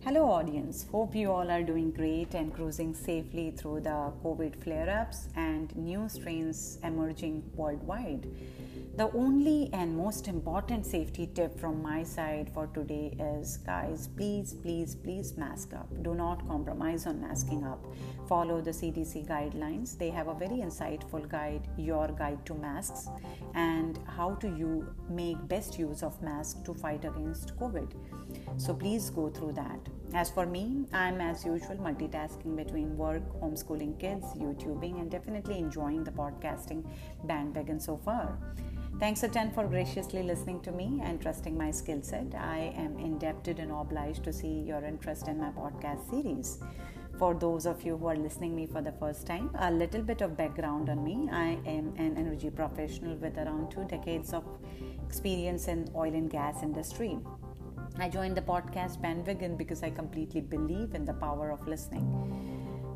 Hello, audience. Hope you all are doing great and cruising safely through the COVID flare ups and new strains emerging worldwide. The only and most important safety tip from my side for today is guys, please mask up. Do not compromise on masking up. Follow the CDC guidelines. They have a very insightful guide, Your Guide to Masks, and how to you make best use of masks to fight against COVID. So please go through that. As for me, I'm as usual multitasking between work, homeschooling kids, YouTubing, and definitely enjoying the podcasting bandwagon so far. Thanks a ton for graciously listening to me and trusting my skill set. I am indebted and obliged to see your interest in my podcast series. For those of you who are listening me for the first time, a little bit of background on me. I am an energy professional with around 2 decades of experience in oil and gas industry. I joined the podcast bandwagon because I completely believe in the power of listening.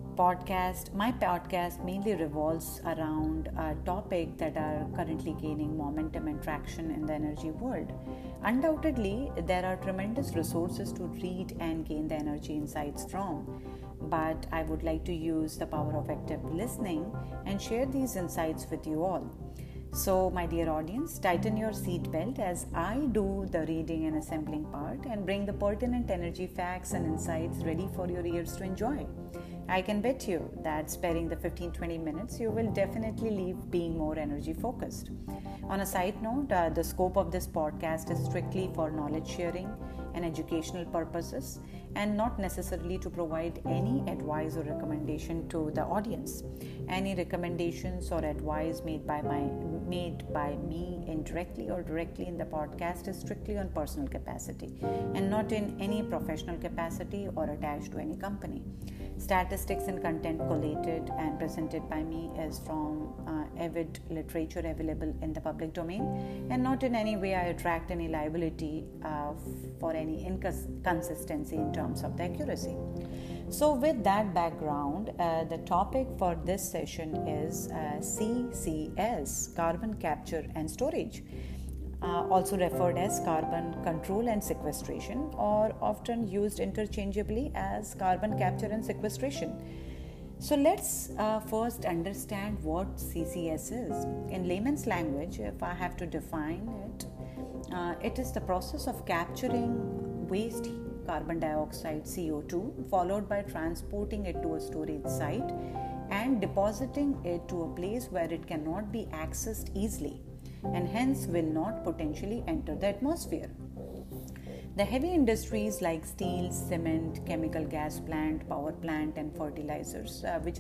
My podcast mainly revolves around a topic that are currently gaining momentum and traction in the energy world. Undoubtedly, there are tremendous resources to read and gain the energy insights from, but I would like to use the power of active listening and share these insights with you all. So, my dear audience, tighten your seatbelt as I do the reading and assembling part and bring the pertinent energy facts and insights ready for your ears to enjoy. I can bet you that sparing the 15-20 minutes, you will definitely leave being more energy focused. On a side note, the scope of this podcast is strictly for knowledge sharing and educational purposes and not necessarily to provide any advice or recommendation to the audience. Any recommendations or advice made by me indirectly or directly in the podcast is strictly on personal capacity and not in any professional capacity or attached to any company. Statistics and content collated and presented by me is from avid literature available in the public domain, and not in any way I attract any liability for any inconsistency in terms of the accuracy. So with that background, the topic for this session is CCS, carbon capture and storage, also referred as carbon control and sequestration, or often used interchangeably as carbon capture and sequestration. So let's first understand what CCS is. In layman's language, if I have to define it, it is the process of capturing waste carbon dioxide CO2 followed by transporting it to a storage site and depositing it to a place where it cannot be accessed easily and hence will not potentially enter the atmosphere. The heavy industries like steel, cement, chemical gas plant, power plant and fertilizers which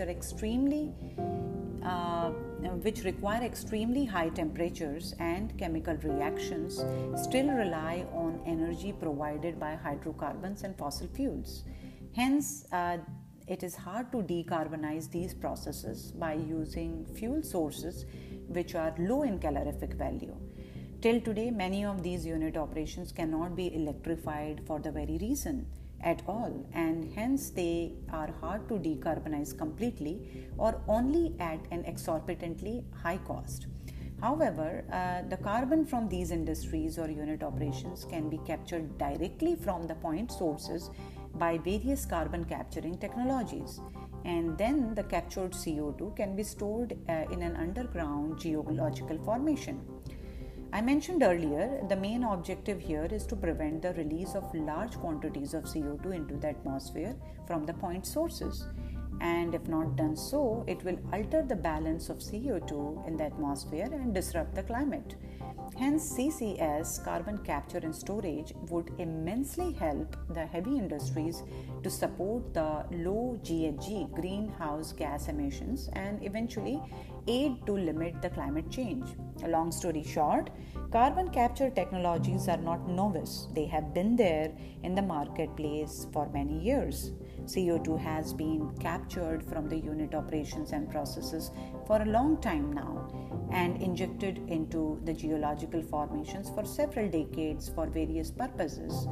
require extremely high temperatures and chemical reactions still rely on energy provided by hydrocarbons and fossil fuels. Hence, it is hard to decarbonize these processes by using fuel sources which are low in calorific value. Till today, many of these unit operations cannot be electrified for the very reason at all, and hence they are hard to decarbonize completely or only at an exorbitantly high cost. However, the carbon from these industries or unit operations can be captured directly from the point sources by various carbon capturing technologies, and then the captured CO2 can be stored in an underground geological formation. I mentioned earlier, the main objective here is to prevent the release of large quantities of CO2 into the atmosphere from the point sources. And if not done so, it will alter the balance of CO2 in the atmosphere and disrupt the climate. Hence, CCS, carbon capture and storage, would immensely help the heavy industries to support the low GHG, greenhouse gas emissions, and eventually aid to limit the climate change. A long story short, carbon capture technologies are not novice. They have been there in the marketplace for many years. CO2 has been captured from the unit operations and processes for a long time now and injected into the geological formations for several decades for various purposes.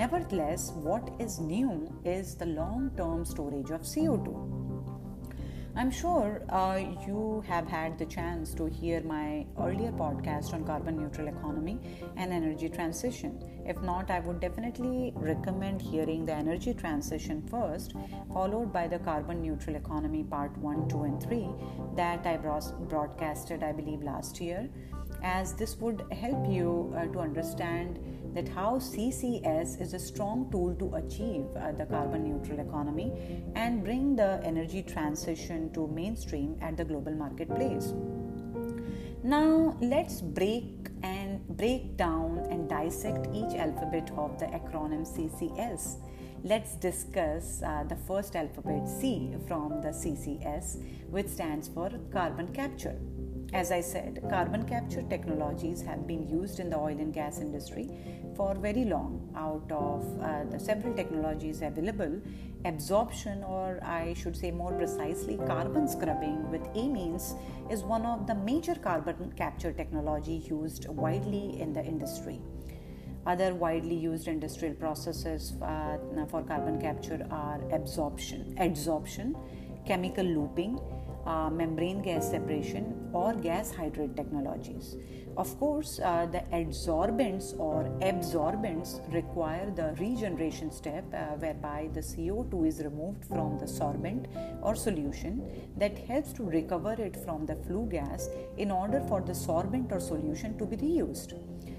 Nevertheless, what is new is the long-term storage of CO2. I'm sure you have had the chance to hear my earlier podcast on carbon neutral economy and energy transition. If not, I would definitely recommend hearing the energy transition first, followed by the carbon neutral economy part 1, 2, and 3 that I broadcasted, I believe, last year, as this would help you to understand that how CCS is a strong tool to achieve the carbon neutral economy and bring the energy transition to mainstream at the global marketplace. Now let's break down and dissect each alphabet of the acronym CCS. Let's discuss the first alphabet C from the CCS, which stands for carbon capture. As I said, carbon capture technologies have been used in the oil and gas industry for very long. Out of the several technologies available, absorption, or I should say more precisely, carbon scrubbing with amines, is one of the major carbon capture technology used widely in the industry. Other widely used industrial processes for carbon capture are adsorption, chemical looping, membrane gas separation, or gas hydrate technologies. Of course, the adsorbents or absorbents require the regeneration step whereby the CO2 is removed from the sorbent or solution that helps to recover it from the flue gas in order for the sorbent or solution to be reused.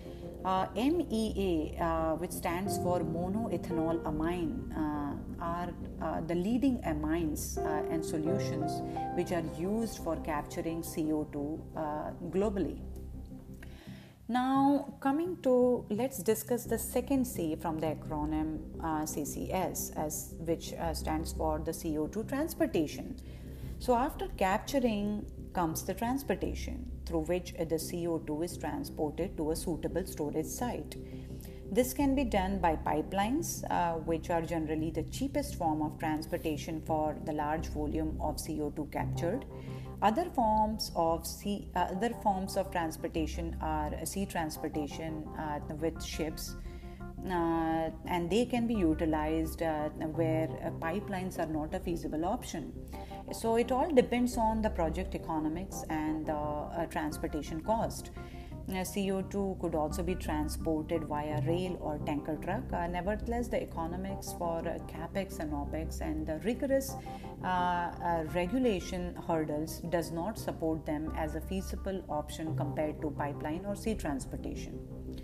MEA, which stands for monoethanol amine, are the leading amines and solutions which are used for capturing CO2 globally. Now, let's discuss the second C from the acronym CCS, which stands for the CO2 transportation. So, after capturing comes the transportation, through which the CO2 is transported to a suitable storage site. This can be done by pipelines, which are generally the cheapest form of transportation for the large volume of CO2 captured. Other forms of transportation are sea transportation with ships, and they can be utilized where pipelines are not a feasible option. So it all depends on the project economics and the transportation cost. CO2 could also be transported via rail or tanker truck. Nevertheless, the economics for capex and opex and the rigorous regulation hurdles does not support them as a feasible option compared to pipeline or sea transportation.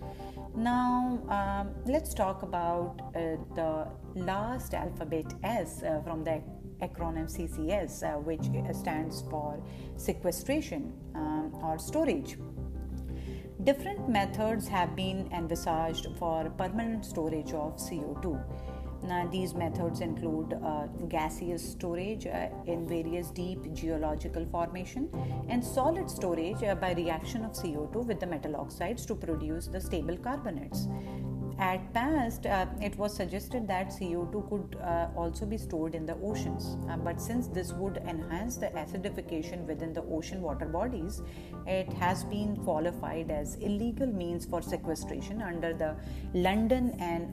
Now, let's talk about the last alphabet S from the acronym CCS, which stands for sequestration or storage. Different methods have been envisaged for permanent storage of CO2. Now, these methods include gaseous storage in various deep geological formation and solid storage by reaction of CO2 with the metal oxides to produce the stable carbonates. At past, it was suggested that CO2 could also be stored in the oceans, but since this would enhance the acidification within the ocean water bodies, it has been qualified as illegal means for sequestration under the London and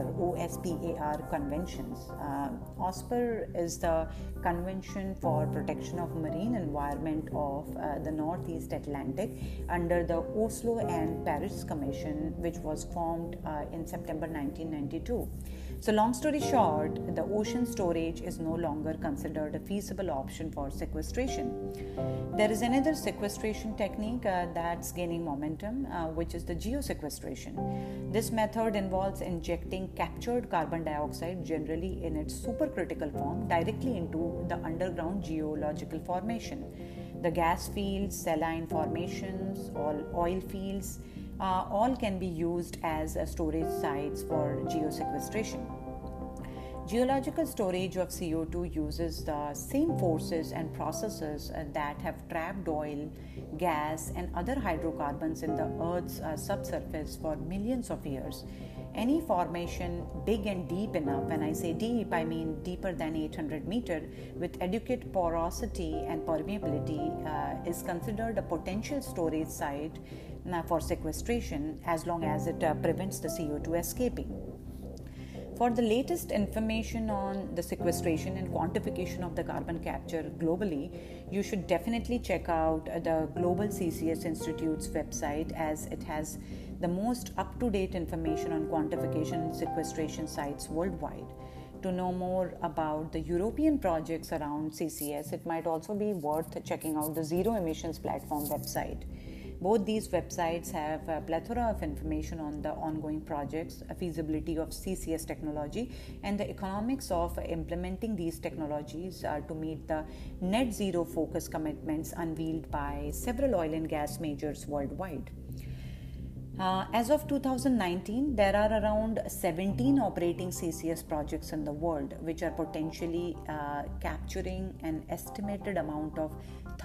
OSPAR conventions. OSPAR is the Convention for Protection of Marine Environment of the Northeast Atlantic under the Oslo and Paris Commission, which was formed in September 1992. So, long story short, the ocean storage is no longer considered a feasible option for sequestration. There is another sequestration technique that's gaining momentum, which is the geosequestration. This method involves injecting captured carbon dioxide, generally in its supercritical form, directly into the underground geological formation. The gas fields, saline formations, oil fields, all can be used as storage sites for geosequestration. Geological storage of CO2 uses the same forces and processes that have trapped oil, gas, and other hydrocarbons in the Earth's subsurface for millions of years. Any formation big and deep enough, when I say deep, I mean deeper than 800 meters, with adequate porosity and permeability, is considered a potential storage site for sequestration as long as it prevents the CO2 escaping. For the latest information on the sequestration and quantification of the carbon capture globally, you should definitely check out the Global CCS Institute's website, as it has the most up-to-date information on quantification and sequestration sites worldwide. To know more about the European projects around CCS, it might also be worth checking out the Zero Emissions Platform website. Both these websites have a plethora of information on the ongoing projects, a feasibility of CCS technology, and the economics of implementing these technologies to meet the net zero focus commitments unveiled by several oil and gas majors worldwide. As of 2019, there are around 17 operating CCS projects in the world, which are potentially capturing an estimated amount of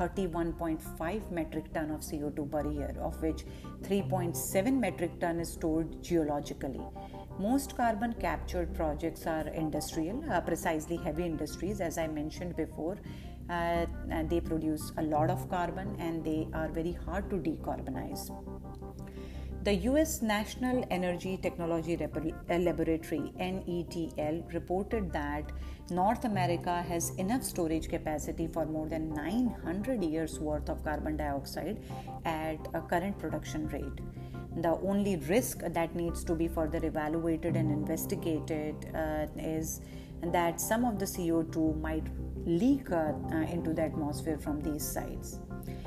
31.5 metric ton of CO2 per year, of which 3.7 metric ton is stored geologically. Most carbon captured projects are industrial, precisely heavy industries, as I mentioned before. They produce a lot of carbon and they are very hard to decarbonize. The US National Energy Technology Laboratory (NETL) reported that North America has enough storage capacity for more than 900 years worth of carbon dioxide at a current production rate. The only risk that needs to be further evaluated and investigated is that some of the CO2 might leak into the atmosphere from these sites.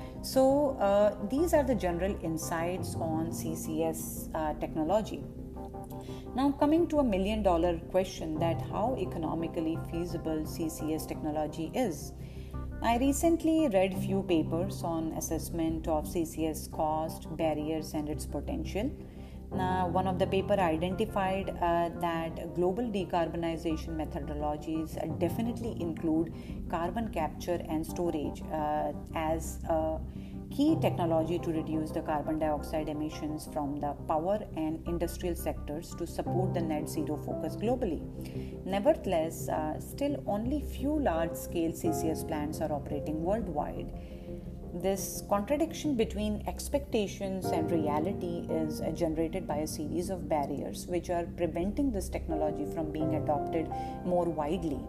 So these are the general insights on CCS technology. Now, coming to $1 million question, that how economically feasible CCS technology is. I recently read few papers on assessment of CCS cost, barriers, and its potential. Now, one of the paper identified that global decarbonization methodologies definitely include carbon capture and storage as a key technology to reduce the carbon dioxide emissions from the power and industrial sectors to support the net zero focus globally. Nevertheless, still only few large-scale CCS plants are operating worldwide. This contradiction between expectations and reality is generated by a series of barriers which are preventing this technology from being adopted more widely.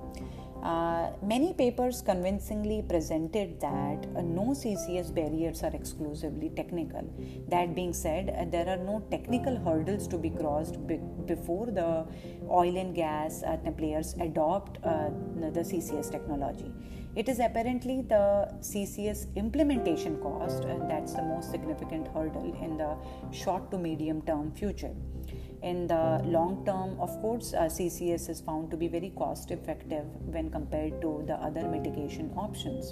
Many papers convincingly presented that no CCS barriers are exclusively technical. That being said, there are no technical hurdles to be crossed before the oil and gas players adopt the CCS technology. It is apparently the CCS implementation cost that's the most significant hurdle in the short to medium term future. In the long term, of course, CCS is found to be very cost effective when compared to the other mitigation options.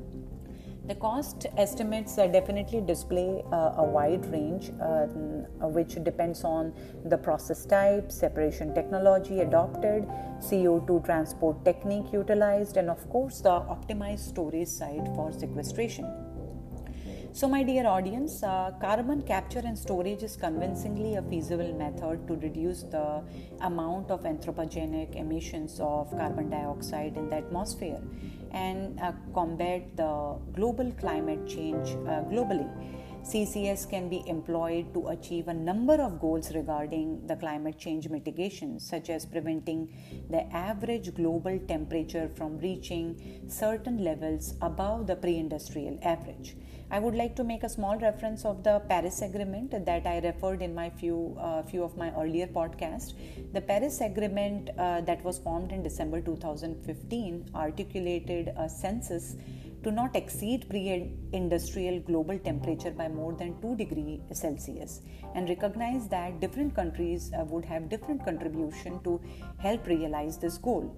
The cost estimates definitely display a wide range which depends on the process type, separation technology adopted, CO2 transport technique utilized, and of course the optimized storage site for sequestration. So, my dear audience, carbon capture and storage is convincingly a feasible method to reduce the amount of anthropogenic emissions of carbon dioxide in the atmosphere and combat the global climate change globally. CCS can be employed to achieve a number of goals regarding the climate change mitigation, such as preventing the average global temperature from reaching certain levels above the pre-industrial average. I would like to make a small reference of the Paris Agreement that I referred in my few of my earlier podcasts. The Paris Agreement that was formed in December 2015 articulated a census to not exceed pre-industrial global temperature by more than 2 degrees Celsius and recognize that different countries would have different contribution to help realize this goal.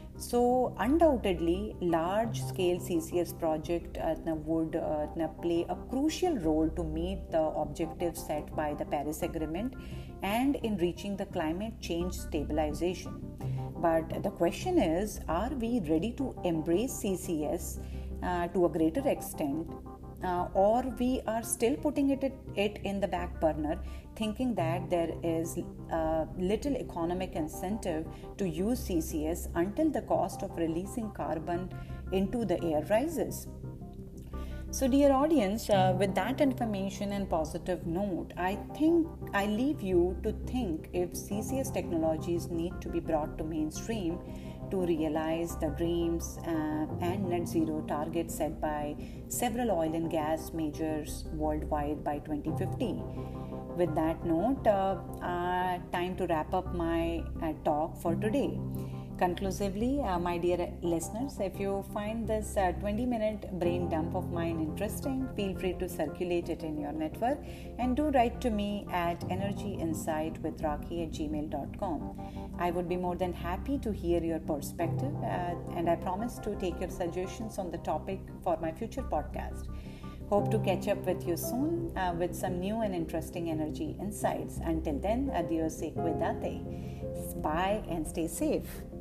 So undoubtedly, large-scale CCS project would play a crucial role to meet the objectives set by the Paris Agreement and in reaching the climate change stabilization. But the question is, are we ready to embrace CCS to a greater extent, or we are still putting it in the back burner, thinking that there is little economic incentive to use CCS until the cost of releasing carbon into the air rises? So, dear audience, with that information and positive note, I think I leave you to think if CCS technologies need to be brought to mainstream to realize the dreams and net zero targets set by several oil and gas majors worldwide by 2050. With that note, time to wrap up my talk for today. Conclusively, my dear listeners, if you find this 20-minute brain dump of mine interesting, feel free to circulate it in your network and do write to me at energyinsightwithrakhi@gmail.com. I would be more than happy to hear your perspective and I promise to take your suggestions on the topic for my future podcast. Hope to catch up with you soon with some new and interesting energy insights. Until then, adios ek vedate. Bye and stay safe.